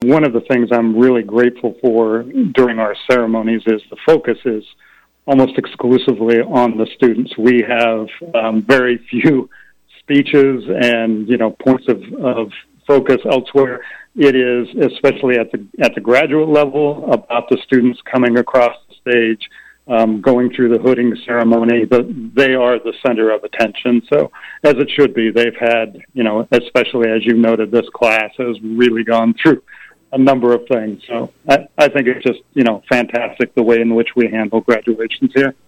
one of the things I'm really grateful for during our ceremonies is the focus is almost exclusively on the students. We have very few speeches and, points of focus elsewhere. It is, especially at the graduate level, about the students coming across the stage, going through the hooding ceremony. They are the center of attention. So, as it should be, they've had, especially as you noted, this class has really gone through a number of things. So I think it's just, fantastic the way in which we handle graduations here.